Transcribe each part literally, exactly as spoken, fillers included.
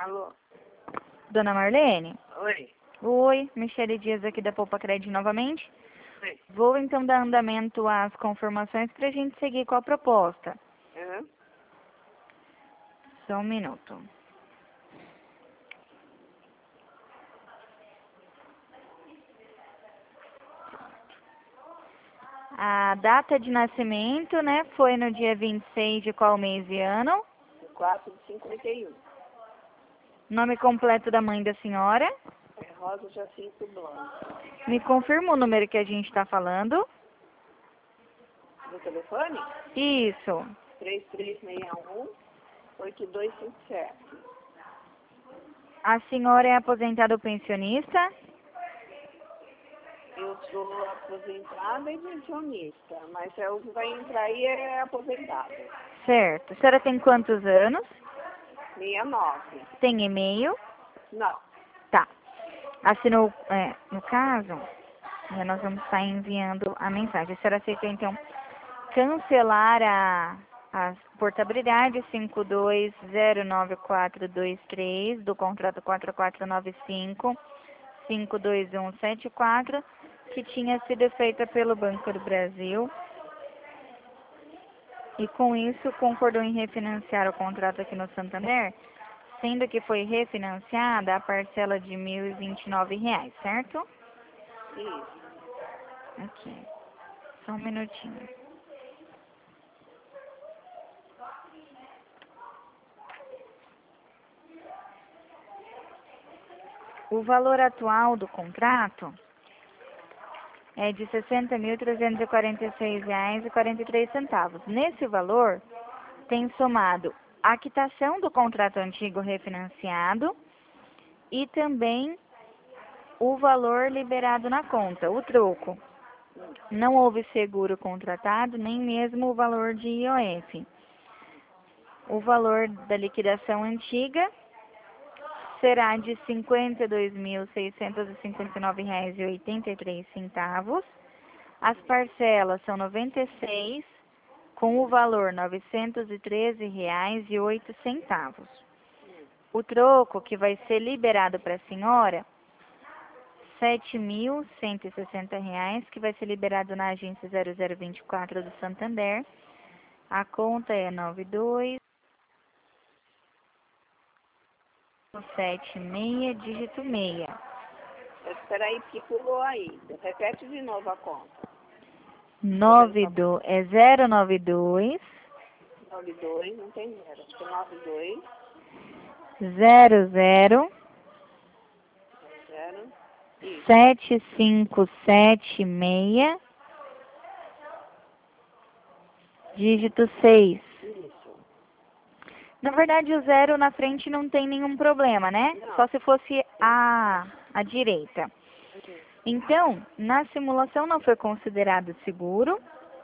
Alô? Dona Marlene? Oi? Oi, Michele Dias aqui da Poupa Crédito novamente. Oi? Vou então dar andamento às confirmações para a gente seguir com a proposta. Uhum. Só um minuto. A data de nascimento, né, foi no dia vinte e seis de qual mês e ano? quatro de cinquenta e um. Nome completo da mãe da senhora? É Rosa Jacinto Blanco. Me confirma o número que a gente está falando? Do telefone? Isso. três três seis um, oito dois cinco sete. A senhora é aposentada ou pensionista? Eu sou aposentada e pensionista, mas é o que vai entrar aí é aposentado. Certo. A senhora tem quantos anos? sessenta e nove. Tem e-mail? Não. Tá. Assinou, é, no caso, né, nós vamos estar enviando a mensagem. A senhora aceita, então, cancelar a, a portabilidade cinco dois zero nove quatro dois três do contrato quatro quatro nove cinco cinco dois um sete quatro, que tinha sido feita pelo Banco do Brasil. E com isso concordou em refinanciar o contrato aqui no Santander, sendo que foi refinanciada a parcela de mil e vinte e nove reais, certo? Isso. Aqui. Só um minutinho. O valor atual do contrato é de sessenta mil trezentos e quarenta e seis reais e quarenta e três centavos. Nesse valor, tem somado a quitação do contrato antigo refinanciado e também o valor liberado na conta, o troco. Não houve seguro contratado, nem mesmo o valor de I O F. O valor da liquidação antiga será de cinquenta e dois mil seiscentos e cinquenta e nove reais e oitenta e três centavos. As parcelas são noventa e seis, com o valor novecentos e treze reais e oito centavos. O troco que vai ser liberado para a senhora, sete mil cento e sessenta reais, que vai ser liberado na agência zero zero vinte e quatro do Santander. A conta é nove dois sete seis, dígito seis. Espera aí, porque pulou aí. Repete de novo a conta. nove dois, é zero nove dois nove dois, não tem zero. Acho que é nove dois, zero zero zero. Isso. sete cinco sete seis, dígito seis. Isso. Na verdade, o zero na frente não tem nenhum problema, né? Não. Só se fosse a, a direita. Uhum. Então, na simulação não foi considerado seguro.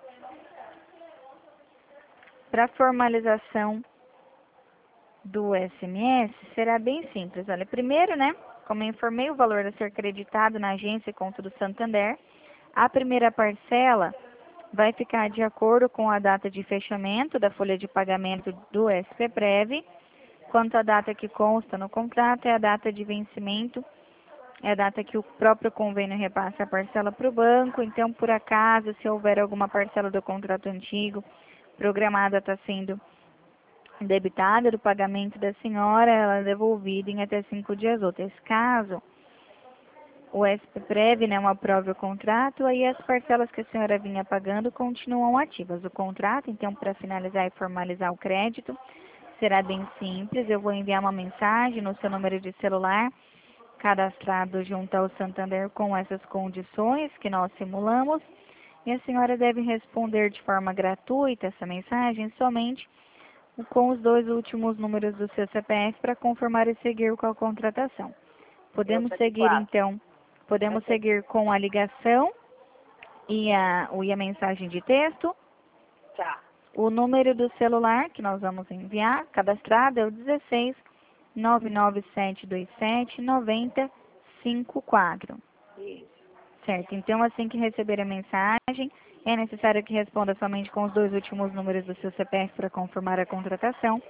Para formalização do S M S, será bem simples. Olha, primeiro, né, como eu informei, o valor a ser creditado na agência e conta do Santander, a primeira parcela vai ficar de acordo com a data de fechamento da folha de pagamento do S P Prev, quanto à data que consta no contrato é a data de vencimento, é a data que o próprio convênio repassa a parcela para o banco. Então, por acaso, se houver alguma parcela do contrato antigo programada, está sendo debitada do pagamento da senhora, ela é devolvida em até cinco dias úteis. Caso o S P Prev não aprove o contrato, aí as parcelas que a senhora vinha pagando continuam ativas. O contrato, então, para finalizar e formalizar o crédito, será bem simples. Eu vou enviar uma mensagem no seu número de celular, cadastrado junto ao Santander com essas condições que nós simulamos, e a senhora deve responder de forma gratuita essa mensagem somente com os dois últimos números do seu C P F para confirmar e seguir com a contratação. Podemos seguir, então, podemos seguir com a ligação e a, e a mensagem de texto. Tá. O número do celular que nós vamos enviar, cadastrado, é o dezesseis, nove nove sete dois sete, nove zero cinco quatro. Isso. Certo, então assim que receber a mensagem, é necessário que responda somente com os dois últimos números do seu C P F para confirmar a contratação.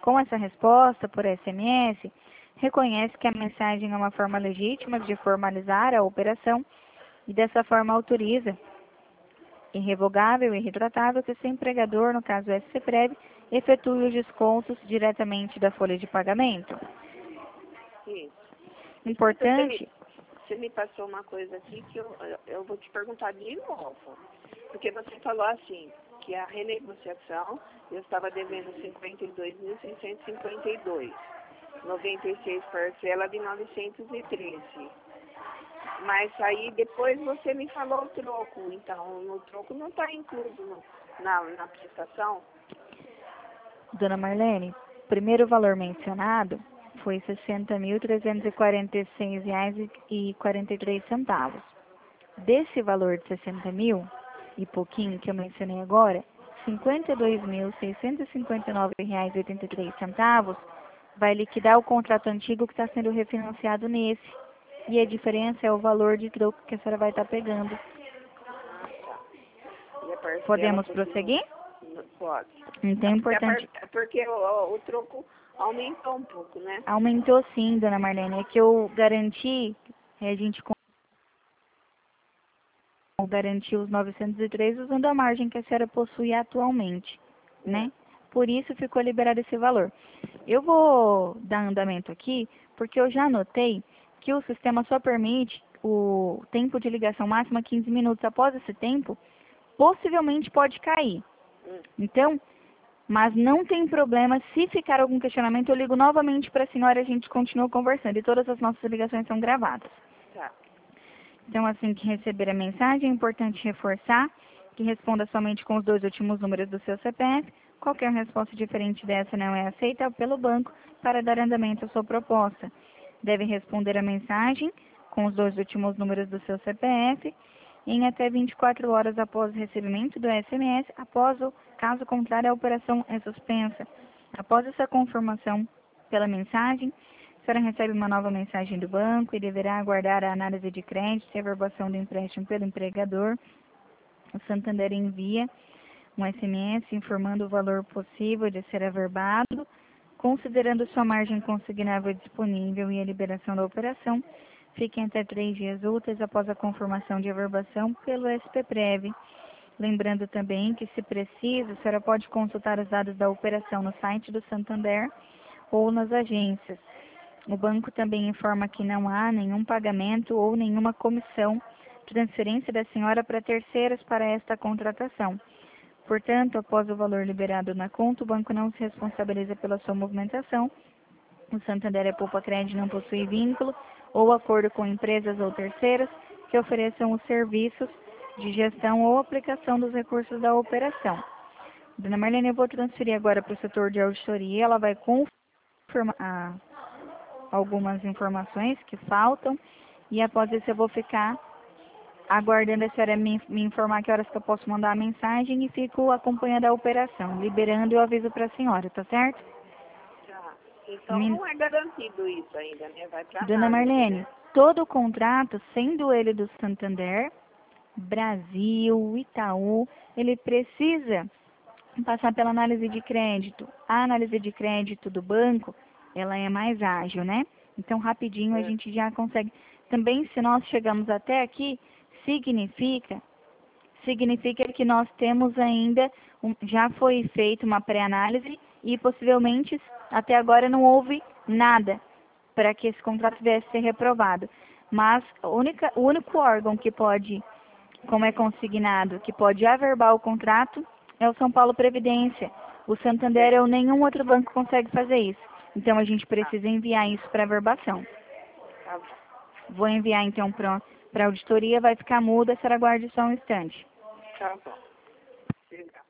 Com essa resposta por S M S, reconhece que a mensagem é uma forma legítima de formalizar a operação e dessa forma autoriza, irrevogável e irretratável, que seu empregador, no caso o SCPREV, efetue os descontos diretamente da folha de pagamento. Isso. Importante... Você me passou uma coisa aqui que eu, eu vou te perguntar de novo. Porque você falou assim, que a renegociação, eu estava devendo cinquenta e dois mil seiscentos e cinquenta e dois, noventa e seis parcela de novecentos e treze. Mas aí depois você me falou o troco, então no troco não está incluído no, na, na prestação? Dona Marlene, o primeiro valor mencionado foi sessenta mil trezentos e quarenta e seis reais e quarenta e três centavos. Desse valor de sessenta mil e pouquinho que eu mencionei agora, cinquenta e dois mil seiscentos e cinquenta e nove reais e oitenta e três centavos vai liquidar o contrato antigo que está sendo refinanciado nesse. E a diferença é o valor de troco que a senhora vai estar pegando. E a parcela Podemos continua- prosseguir? Pode. Então é Porque, a importante. par- porque o, o troco aumentou um pouco, né? Aumentou sim, dona Marlene. É que eu garanti, é, a gente garantiu os novecentos e três usando a margem que a senhora possui atualmente, né? Por isso ficou liberado esse valor. Eu vou dar andamento aqui, porque eu já anotei que o sistema só permite o tempo de ligação máxima quinze minutos. Após esse tempo, possivelmente pode cair. Então, mas não tem problema, se ficar algum questionamento, eu ligo novamente para a senhora e a gente continua conversando. E todas as nossas ligações são gravadas. Tá. Então, assim que receber a mensagem, é importante reforçar que responda somente com os dois últimos números do seu C P F. Qualquer resposta diferente dessa não é aceita pelo banco para dar andamento à sua proposta. Deve responder a mensagem com os dois últimos números do seu C P F em até vinte e quatro horas após o recebimento do S M S. Após o caso contrário, a operação é suspensa. Após essa confirmação pela mensagem, a senhora recebe uma nova mensagem do banco e deverá aguardar a análise de crédito e a averbação do empréstimo pelo empregador. O Santander envia um S M S informando o valor possível de ser averbado, considerando sua margem consignável disponível e a liberação da operação. Fiquem até três dias úteis após a confirmação de averbação pelo SPPREV. Lembrando também que, se preciso, a senhora pode consultar os dados da operação no site do Santander ou nas agências. O banco também informa que não há nenhum pagamento ou nenhuma comissão, transferência da senhora para terceiros para esta contratação. Portanto, após o valor liberado na conta, o banco não se responsabiliza pela sua movimentação. O Santander é Poupa Crédito, não possui vínculo ou acordo com empresas ou terceiras que ofereçam os serviços de gestão ou aplicação dos recursos da operação. Dona Marlene, eu vou transferir agora para o setor de auditoria. Ela vai confirmar ah, algumas informações que faltam e após isso eu vou ficar aguardando a senhora me, me informar que horas que eu posso mandar a mensagem e fico acompanhando a operação. Liberando, eu aviso para a senhora, tá certo? Tá. Então Me- não é garantido isso ainda, né? Vai pra Dona análise, Marlene, né? todo o contrato, sendo ele do Santander, Brasil, Itaú, ele precisa passar pela análise de crédito. A análise de crédito do banco, ela é mais ágil, né? Então, rapidinho a É. gente já consegue. Também, se nós chegamos até aqui, significa, significa que nós temos ainda, um- já foi feita uma pré-análise e possivelmente até agora não houve nada para que esse contrato viesse a ser reprovado. Mas a única, o único órgão que pode, como é consignado, que pode averbar o contrato é o São Paulo Previdência. O Santander ou nenhum outro banco consegue fazer isso. Então a gente precisa enviar isso para averbação. Tá bom. Vou enviar então para a auditoria, vai ficar muda, a senhora aguarde só um instante. Tá bom. Obrigada.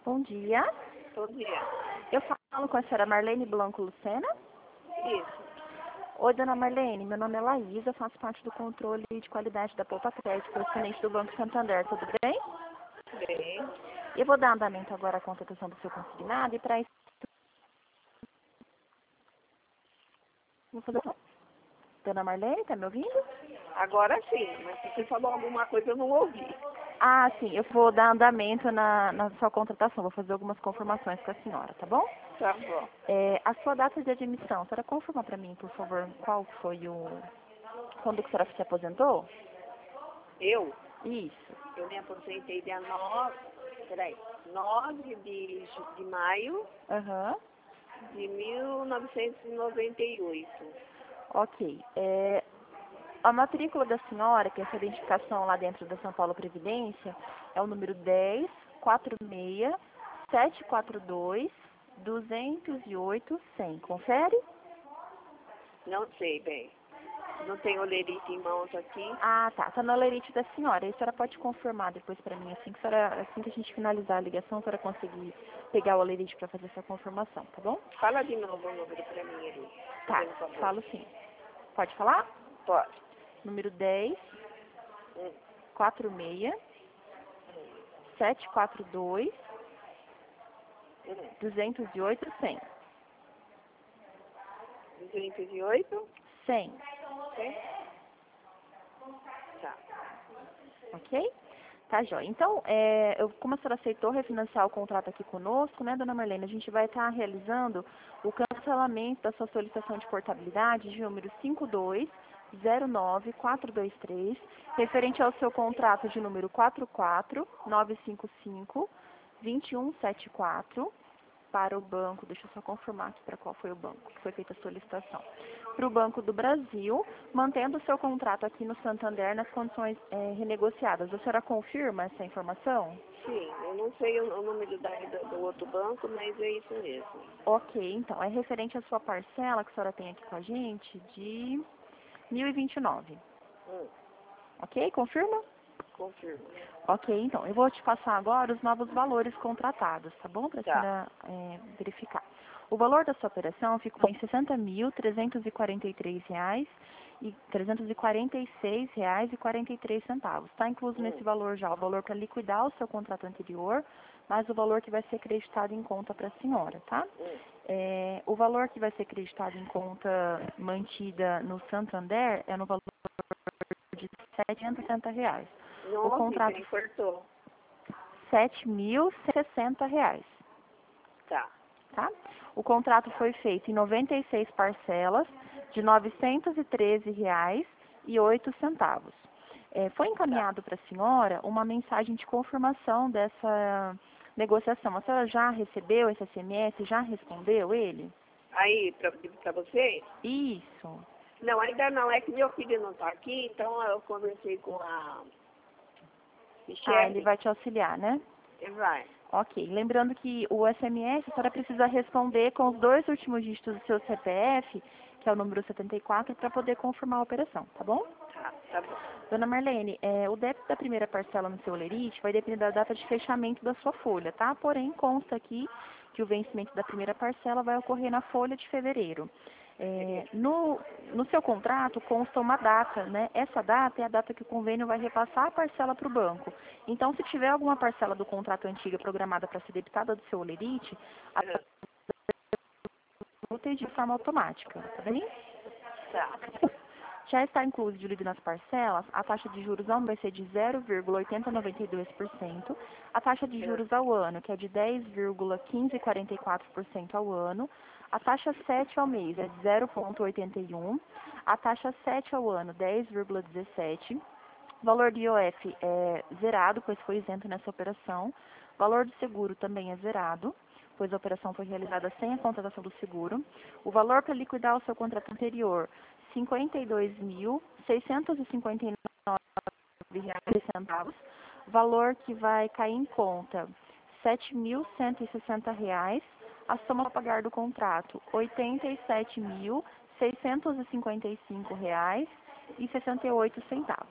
Bom dia. Bom dia. Eu falo com a senhora Marlene Blanco Lucena. Isso. Oi, dona Marlene. Meu nome é Laísa, faço parte do controle de qualidade da Poupa Crédito, correspondente do Banco Santander. Tudo bem? Bem. Eu vou dar andamento agora à contratação do seu consignado e para isso... Vou fazer... Dona Marlene, está me ouvindo? Agora sim, mas se você falou alguma coisa eu não ouvi. Ah, sim. Eu vou dar andamento na, na sua contratação. Vou fazer algumas confirmações com a senhora, tá bom? Tá bom. É, a sua data de admissão, a senhora confirma para mim, por favor, qual foi o... Quando que a senhora se aposentou? Eu? Isso. Eu me aposentei dia nove, peraí, nove de, ju- de maio Aham. de mil novecentos e noventa e oito. Ok. É, a matrícula da senhora, que é essa identificação lá dentro da São Paulo Previdência, é o número dez, quarenta e seis, setecentos e quarenta e dois, duzentos e oito, cem. Confere? Não sei, bem. Não tenho olerite em mãos aqui. Ah, tá. Tá na lerite da senhora. Aí a senhora pode confirmar depois pra mim, assim que, a senhora, assim que a gente finalizar a ligação, a senhora conseguir pegar o olerite pra fazer essa confirmação, tá bom? Fala de novo o número pra mim aí. Tá, Fazendo favor. falo sim. Pode falar? Pode. Número dez, Hum, quarenta e seis, setecentos e quarenta e dois, hum. duzentos e oito, cem. duzentos e oito? cem, Sim? Tá. ok? Tá, jóia. Então, é, eu, como a senhora aceitou refinanciar o contrato aqui conosco, né, dona Marlene, a gente vai estar realizando o cancelamento da sua solicitação de portabilidade de número cinco dois zero nove quatro dois três, referente ao seu contrato de número quatro quatro nove cinco cinco dois um sete quatro, para o banco, deixa eu só confirmar aqui para qual foi o banco que foi feita a solicitação. Para o Banco do Brasil, mantendo o seu contrato aqui no Santander nas condições é, renegociadas. A senhora confirma essa informação? Sim, eu não sei o, o número da, do, do outro banco, mas é isso mesmo. Ok, então, é referente à sua parcela que a senhora tem aqui com a gente de mil e vinte e nove. Hum, Ok, confirma? confirmo. Ok, então, eu vou te passar agora os novos valores contratados, tá bom? Para a Tá. senhora é, verificar. O valor da sua operação ficou em sessenta mil trezentos e quarenta e três reais e trezentos e quarenta e seis reais e quarenta e três centavos. Está incluso Hum, nesse valor já o valor para liquidar o seu contrato anterior, mais o valor que vai ser acreditado em conta para a senhora, tá? hum. É, o valor que vai ser acreditado em conta mantida no Santander é no valor de setecentos e sessenta reais. Não O ouvi, contrato quem cortou. sete mil e sessenta reais, Tá. tá? O contrato foi feito em noventa e seis parcelas de novecentos e treze reais e oito centavos. É, foi encaminhado para a senhora uma mensagem de confirmação dessa negociação. A senhora já recebeu esse S M S? Já respondeu ele? Aí, pra, pra você? Isso. Não, ainda não. É que meu filho não tá aqui, então eu conversei com a Ah, Michelle. ele vai te auxiliar, né? Ele vai. Ok. Lembrando que o S M S, a senhora precisa responder com os dois últimos dígitos do seu C P F, que é o número setenta e quatro, para poder confirmar a operação, tá bom? Tá, tá bom. Dona Marlene, é, o débito da primeira parcela no seu lerite vai depender da data de fechamento da sua folha, tá? Porém, consta aqui que o vencimento da primeira parcela vai ocorrer na folha de fevereiro. É, no, no seu contrato consta uma data, né? Essa data é a data que o convênio vai repassar a parcela para o banco. Então, se tiver alguma parcela do contrato antiga programada para ser debitada do seu olerite, a Ah, multa é de forma automática, tá bem? tá. Já está incluído nas parcelas, a taxa de juros ao ano vai ser de zero vírgula oitocentos e noventa e dois por cento, a taxa de juros ao ano, que é de dez vírgula quinhentos e quarenta e quatro por cento ao ano, a taxa sete ao mês é de zero vírgula oitenta e um, a taxa sete ao ano dez vírgula dezessete, o valor de I O F é zerado, pois foi isento nessa operação, o valor do seguro também é zerado, pois a operação foi realizada sem a contratação do seguro, o valor para liquidar o seu contrato anterior, cinquenta e dois mil seiscentos e cinquenta e nove reais e centavos, valor que vai cair em conta sete mil cento e sessenta reais, a soma a pagar do contrato oitenta e sete mil seiscentos e cinquenta e cinco reais e sessenta e oito centavos.